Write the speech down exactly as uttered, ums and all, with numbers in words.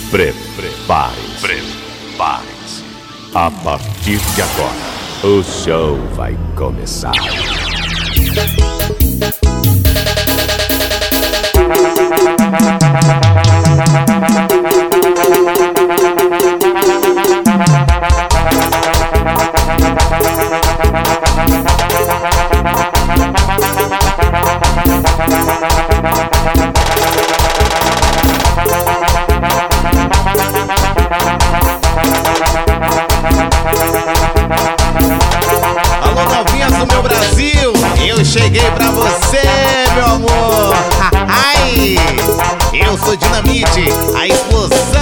Prepare-se. Prepare-se. A partir de agora, o show vai começar. Alô, novinhas do meu Brasil, eu cheguei pra você, meu amor. Ai, eu sou Dinamite, a explosão